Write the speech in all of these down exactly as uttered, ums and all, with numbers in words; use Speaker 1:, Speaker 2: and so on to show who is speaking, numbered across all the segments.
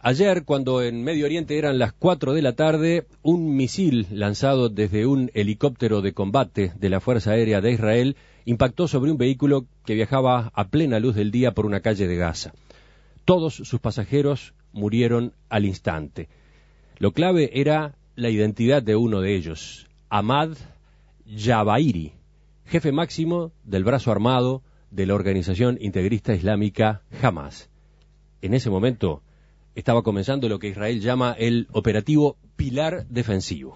Speaker 1: Ayer, cuando en Medio Oriente eran las cuatro de la tarde, un misil lanzado desde un helicóptero de combate de la Fuerza Aérea de Israel impactó sobre un vehículo que viajaba a plena luz del día por una calle de Gaza. Todos sus pasajeros murieron al instante. Lo clave era la identidad de uno de ellos, Ahmad Jabairi, jefe máximo del brazo armado de la organización integrista islámica Hamas. En ese momento estaba comenzando lo que Israel llama el operativo Pilar Defensivo.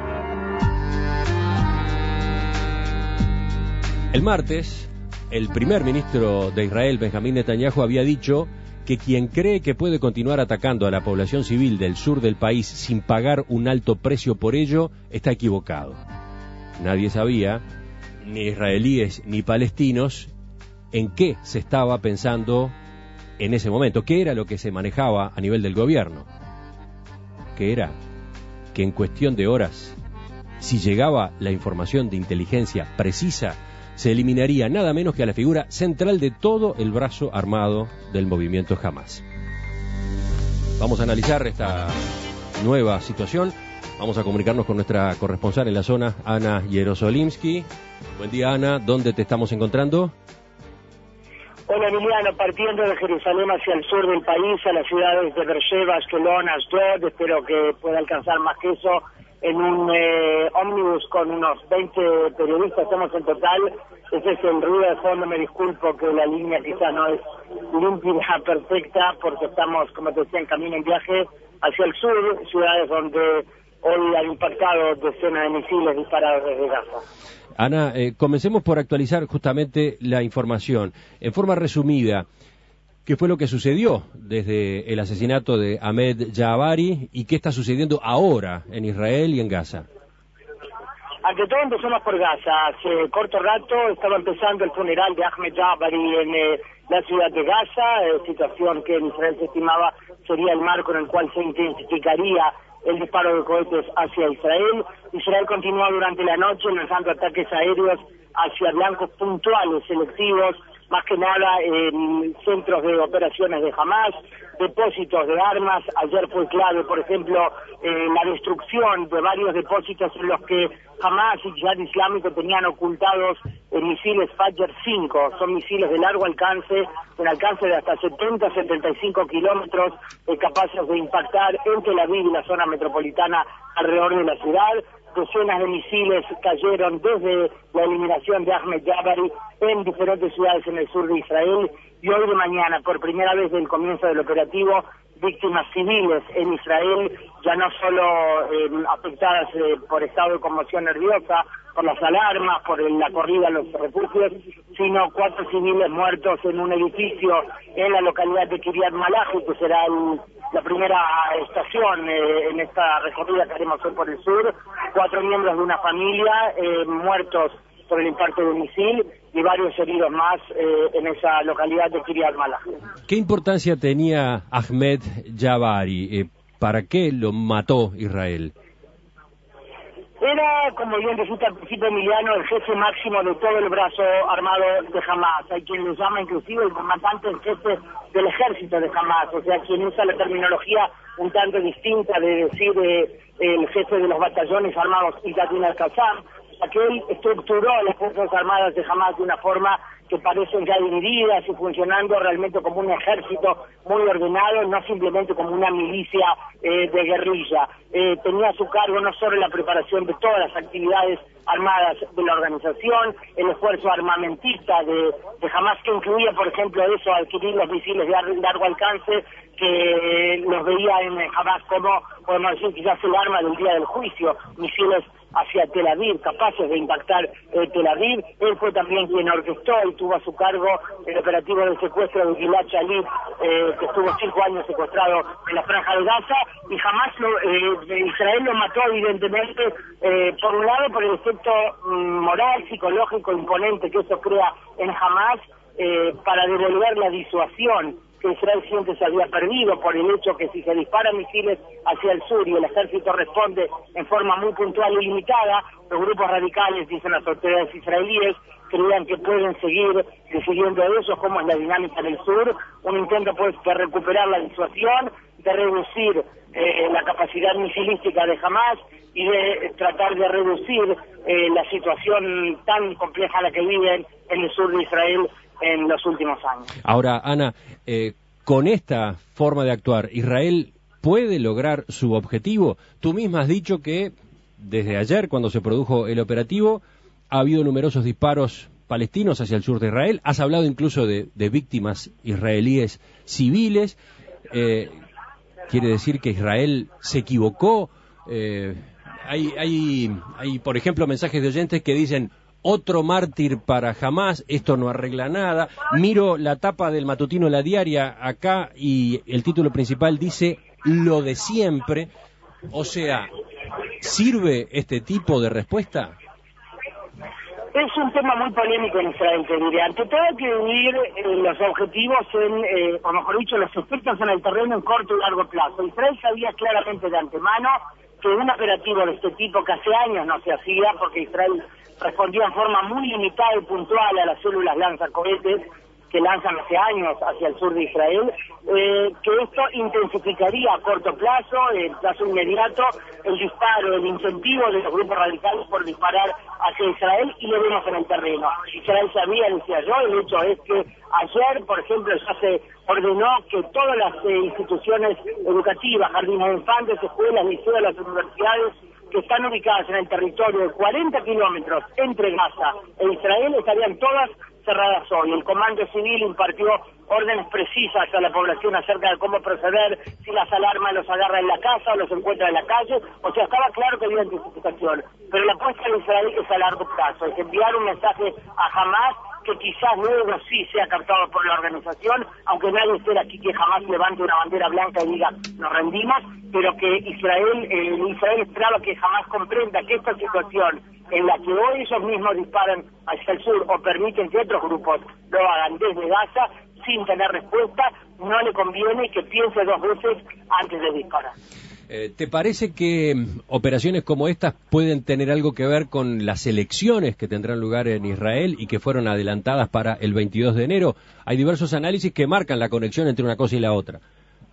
Speaker 1: El martes, el primer ministro de Israel, Benjamín Netanyahu, había dicho que quien cree que puede continuar atacando a la población civil del sur del país sin pagar un alto precio por ello, está equivocado. Nadie sabía, ni israelíes ni palestinos, en qué se estaba pensando en ese momento, qué era lo que se manejaba a nivel del gobierno. Que era que en cuestión de horas, si llegaba la información de inteligencia precisa, se eliminaría nada menos que a la figura central de todo el brazo armado del movimiento Hamas. Vamos a analizar esta nueva situación. Vamos a comunicarnos con nuestra corresponsal en la zona, Ana Yerosolimsky. Buen día, Ana. ¿Dónde te estamos encontrando?
Speaker 2: Hola, Emiliano. Partiendo de Jerusalén hacia el sur del país, a las ciudades de Beersheba, Ashkelon, Ashdod, espero que pueda alcanzar más que eso, en un eh, ómnibus con unos veinte periodistas, somos en total. Ese es el ruido de fondo, me disculpo que la línea quizá no es limpia, perfecta, porque estamos, como te decía, en camino, en viaje hacia el sur, ciudades donde hoy han impactado decenas de misiles disparados desde Gaza.
Speaker 1: Ana, eh, comencemos por actualizar justamente la información. En forma resumida, ¿qué fue lo que sucedió desde el asesinato de Ahmad Jabairi y qué está sucediendo ahora en Israel y en Gaza?
Speaker 2: Ante todo empezamos por Gaza. Hace corto rato estaba empezando el funeral de Ahmad Jabairi en eh, la ciudad de Gaza, eh, situación que en Israel se estimaba sería el marco en el cual se intensificaría el disparo de cohetes hacia Israel. Israel continúa durante la noche lanzando ataques aéreos hacia blancos puntuales, selectivos, más que nada en centros de operaciones de Hamas, depósitos de armas. Ayer fue clave, por ejemplo, eh, la destrucción de varios depósitos en los que Hamas y Jihad Islámico tenían ocultados eh, misiles Fajr cinco. Son misiles de largo alcance, con alcance de hasta setenta a setenta y cinco kilómetros, eh, capaces de impactar en Tel Aviv y la zona metropolitana alrededor de la ciudad. Docenas de misiles cayeron desde la eliminación de Ahmad Jabairi en diferentes ciudades en el sur de Israel, y hoy de mañana, por primera vez desde el comienzo del operativo, víctimas civiles en Israel, ya no solo eh, afectadas eh, por estado de conmoción nerviosa, por las alarmas, por el, la corrida a los refugios, sino cuatro civiles muertos en un edificio en la localidad de Kiryat Malachi, que será el, la primera estación eh, en esta recorrida que haremos hoy por el sur. Cuatro miembros de una familia eh, muertos por el impacto de un misil y varios heridos más eh, en esa localidad de Kiryat Malachi.
Speaker 1: ¿Qué importancia tenía Ahmad Jabairi? Eh, ¿Para qué lo mató Israel?
Speaker 2: Era, como bien dijiste al principio, Emiliano, el jefe máximo de todo el brazo armado de Hamas. Hay quien lo llama inclusive el comandante en jefe del ejército de Hamas, o sea, quien usa la terminología un tanto distinta de decir eh, el jefe de los batallones armados Izzadin al-Qassam. Aquel estructuró a las Fuerzas Armadas de Hamas de una forma que parecen ya divididas y funcionando realmente como un ejército muy ordenado, no simplemente como una milicia eh, de guerrilla. Eh, tenía a su cargo no solo la preparación de todas las actividades armadas de la organización, el esfuerzo armamentista de, de Hamas, que incluía, por ejemplo, eso, adquirir los misiles de largo alcance, que los veía en Hamas como, podemos decir, quizás el arma del día del juicio, misiles hacia Tel Aviv, capaces de impactar eh, Tel Aviv. Él fue también quien orquestó y tuvo a su cargo el operativo de secuestro de Gilad Shalit, eh, que estuvo cinco años secuestrado en la Franja de Gaza, y jamás lo, eh, Israel lo mató evidentemente, eh, por un lado por el efecto mm, moral, psicológico, imponente que eso crea en Hamas, eh, para devolver la disuasión que Israel siempre se había perdido por el hecho que si se disparan misiles hacia el sur y el ejército responde en forma muy puntual y limitada, los grupos radicales, dicen las autoridades israelíes, creían que pueden seguir decidiendo eso, como es la dinámica del sur, un intento pues de recuperar la disuasión de reducir eh, la capacidad misilística de Hamás y de tratar de reducir eh, la situación tan compleja a la que viven en el sur de Israel en los últimos años.
Speaker 1: Ahora, Ana, eh, con esta forma de actuar, ¿Israel puede lograr su objetivo? Tú misma has dicho que desde ayer, cuando se produjo el operativo, ha habido numerosos disparos palestinos hacia el sur de Israel. Has hablado incluso de, de víctimas israelíes civiles. Eh, ¿Quiere decir que Israel se equivocó? Eh, hay, hay, hay, por ejemplo, mensajes de oyentes que dicen: otro mártir para Hamás, esto no arregla nada. Miro la tapa del matutino La Diaria acá y el título principal dice: lo de siempre. O sea, ¿sirve este tipo de respuesta?
Speaker 2: Es un tema muy polémico en Israel, te diré. Ante todo hay que dividir eh, los objetivos en, eh, o mejor dicho, los efectos en el terreno en corto y largo plazo. Israel sabía claramente de antemano que un operativo de este tipo, que hace años no se hacía, porque Israel respondió en forma muy limitada y puntual a las células lanzacohetes que lanzan hace años hacia el sur de Israel, eh, que esto intensificaría a corto plazo, en plazo inmediato, el disparo, el incentivo de los grupos radicales por disparar hacia Israel, y lo vemos en el terreno. Israel sabía, decía yo, el hecho es que ayer, por ejemplo, ya se ordenó que todas las eh, instituciones educativas, jardines de infantes, escuelas, liceos, las universidades, que están ubicadas en el territorio de cuarenta kilómetros entre Gaza e Israel, estarían todas cerradas hoy. El Comando Civil impartió órdenes precisas a la población acerca de cómo proceder, si las alarmas los agarra en la casa o los encuentra en la calle. O sea, estaba claro que había intensificación. Pero la apuesta de Israel es a largo plazo, es enviar un mensaje a Hamás que quizás luego sí sea captado por la organización, aunque nadie espera aquí que jamás levante una bandera blanca y diga nos rendimos, pero que Israel, eh, Israel esperaba que jamás comprenda que esta situación en la que hoy ellos mismos disparan hacia el sur o permiten que otros grupos lo hagan desde Gaza sin tener respuesta, no le conviene, y que piense dos veces antes de disparar.
Speaker 1: ¿Te parece que operaciones como estas pueden tener algo que ver con las elecciones que tendrán lugar en Israel y que fueron adelantadas para el veintidós de enero? Hay diversos análisis que marcan la conexión entre una cosa y la otra.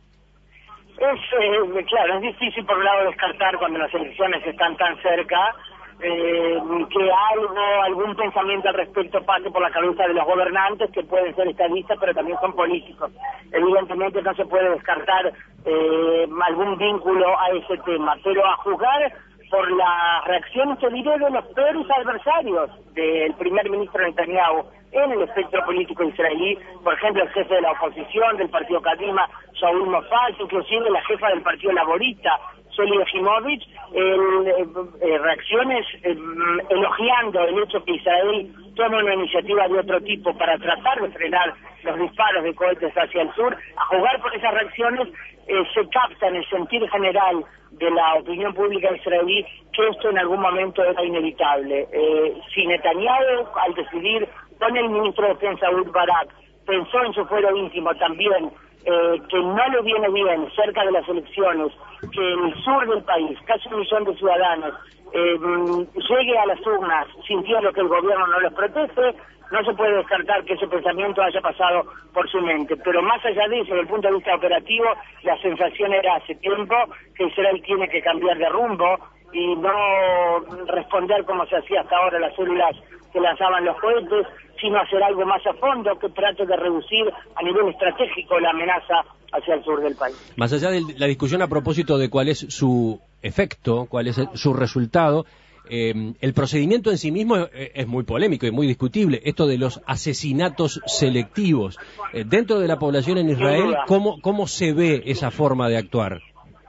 Speaker 2: Es, eh, claro, es difícil por un lado descartar cuando las elecciones están tan cerca, eh, que algo, algún pensamiento al respecto pase por la cabeza de los gobernantes, que pueden ser estadistas, pero también son políticos. Evidentemente no se puede descartar eh, algún vínculo a ese tema, pero a juzgar por las reacciones, te diré, de los peores adversarios del primer ministro Netanyahu en el espectro político israelí, por ejemplo, el jefe de la oposición del partido Kadima, Shaul Mofaz, inclusive la jefa del partido laborista, Soli Yefimowitz, eh, eh, reacciones eh, elogiando el hecho que Israel toma una iniciativa de otro tipo para tratar de frenar los disparos de cohetes hacia el sur. A jugar por esas reacciones eh, se capta en el sentir general de la opinión pública israelí que esto en algún momento era inevitable. Eh, si Netanyahu, al decidir con el ministro de Defensa Ehud Barak, pensó en su fuero íntimo también eh, que no le viene bien cerca de las elecciones que en el sur del país casi un millón de ciudadanos eh, llegue a las urnas sintiendo que el gobierno no los protege, no se puede descartar que ese pensamiento haya pasado por su mente. Pero más allá de eso, desde el punto de vista operativo, la sensación era hace tiempo que Israel tiene que cambiar de rumbo y no responder como se hacía hasta ahora las células que lanzaban los cohetes, sino hacer algo más a fondo que trate de reducir a nivel estratégico la amenaza hacia el sur del país.
Speaker 1: Más allá de la discusión a propósito de cuál es su efecto, cuál es su resultado, eh, el procedimiento en sí mismo es, es muy polémico y muy discutible. Esto de los asesinatos selectivos. Eh, dentro de la población en Israel, ¿cómo, cómo se ve esa forma de actuar?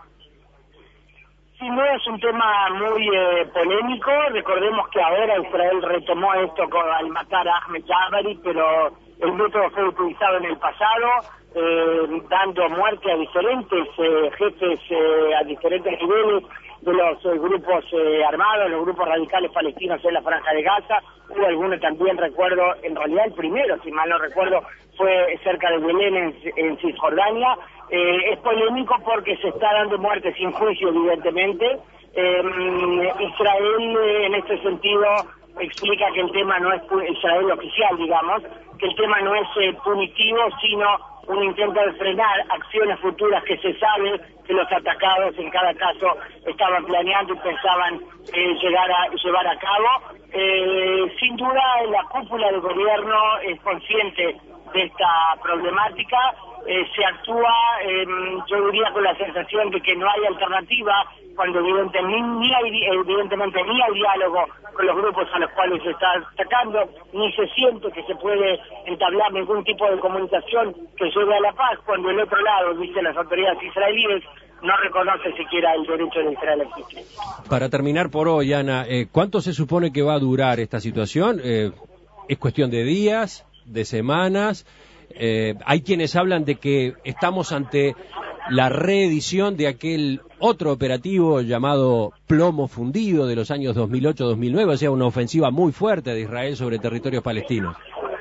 Speaker 2: Sí, no es un tema muy eh, polémico. Recordemos que ahora Israel retomó esto con, al matar a Ahmed Jabari, pero el método fue utilizado en el pasado, eh, dando muerte a diferentes eh, jefes eh, a diferentes niveles de los eh, grupos eh, armados, los grupos radicales palestinos en la Franja de Gaza. Hubo alguno también, recuerdo, en realidad el primero, si mal no recuerdo, fue cerca de Belén, en, en Cisjordania. Eh, es polémico porque se está dando muerte sin juicio, evidentemente. Eh, Israel, eh, en este sentido, explica que el tema no es Israel oficial, digamos, que el tema no es eh, punitivo, sino un intento de frenar acciones futuras que se sabe que los atacados en cada caso estaban planeando y pensaban eh, llegar a llevar a cabo. Eh, sin duda la cúpula del gobierno es consciente de esta problemática, eh, se actúa, eh, yo diría, con la sensación de que no hay alternativa, cuando evidentemente ni, hay, evidentemente ni hay diálogo con los grupos a los cuales se está atacando, ni se siente que se puede entablar ningún tipo de comunicación que lleve a la paz, cuando el otro lado, dicen las autoridades israelíes, no reconoce siquiera el derecho de Israel a existir.
Speaker 1: Para terminar por hoy, Ana, eh, ¿cuánto se supone que va a durar esta situación? Eh, ¿Es cuestión de días, de semanas? Eh, hay quienes hablan de que estamos ante la reedición de aquel otro operativo llamado Plomo Fundido de los años dos mil ocho dos mil nueve, o sea, una ofensiva muy fuerte de Israel sobre territorios palestinos.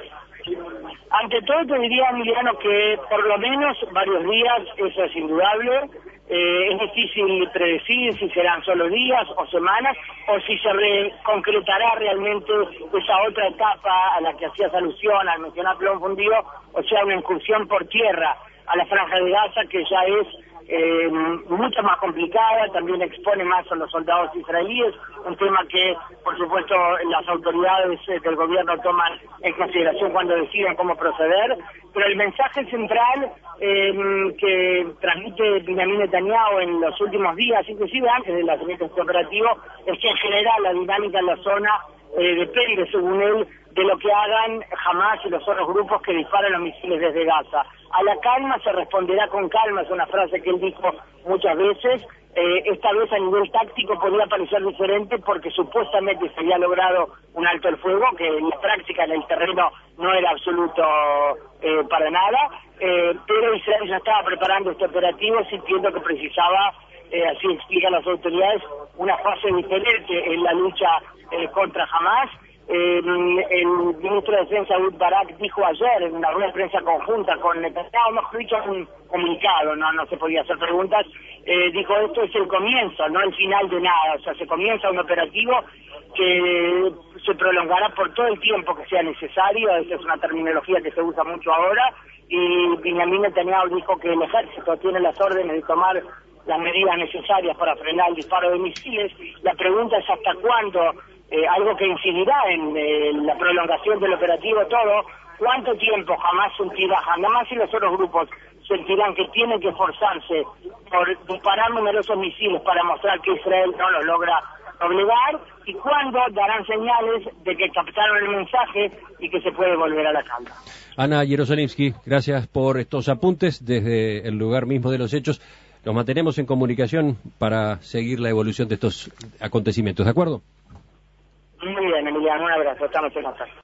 Speaker 2: Ante todo te diría, Emiliano, que por lo menos varios días, eso es indudable. Eh, es difícil predecir si serán solo días o semanas, o si se re concretará realmente esa otra etapa a la que hacías alusión al mencionar Plomo Fundido, o sea, una incursión por tierra a la Franja de Gaza, que ya es eh, mucho más complicada, también expone más a los soldados israelíes, un tema que, por supuesto, las autoridades eh, del gobierno toman en consideración cuando deciden cómo proceder, pero el mensaje central eh, que transmite Benjamín Netanyahu en los últimos días, inclusive antes del lanzamiento de este operativo, es que en general la dinámica en la zona eh, depende, según él, de lo que hagan Hamás y los otros grupos que disparan los misiles desde Gaza. A la calma se responderá con calma, es una frase que él dijo muchas veces. Eh, esta vez a nivel táctico podría parecer diferente porque supuestamente se había logrado un alto el fuego, que en la práctica, en el terreno, no era absoluto eh, para nada, eh, pero Israel ya estaba preparando este operativo sintiendo que precisaba, eh, así explican las autoridades, una fase diferente en la lucha eh, contra Hamás. Eh, el ministro de Defensa, Ehud Barak, dijo ayer en una rueda de prensa conjunta con Netanyahu, mejor dicho, un comunicado, no no se podía hacer preguntas, eh, dijo esto es el comienzo, no el final de nada, o sea, se comienza un operativo que se prolongará por todo el tiempo que sea necesario, esa es una terminología que se usa mucho ahora, y Benjamín Netanyahu dijo que el ejército tiene las órdenes de tomar las medidas necesarias para frenar el disparo de misiles. La pregunta es hasta cuándo, eh, algo que incidirá en eh, la prolongación del operativo todo, cuánto tiempo jamás sentirá, jamás y los otros grupos sentirán que tienen que esforzarse por disparar numerosos misiles para mostrar que Israel no los logra doblegar, y cuándo darán señales de que captaron el mensaje y que se puede volver a la calma.
Speaker 1: Ana Jerozolimsky, gracias por estos apuntes desde el lugar mismo de los hechos. Nos mantenemos en comunicación para seguir la evolución de estos acontecimientos, ¿de acuerdo?
Speaker 2: Muy bien, Emiliano, un abrazo, estamos en contacto.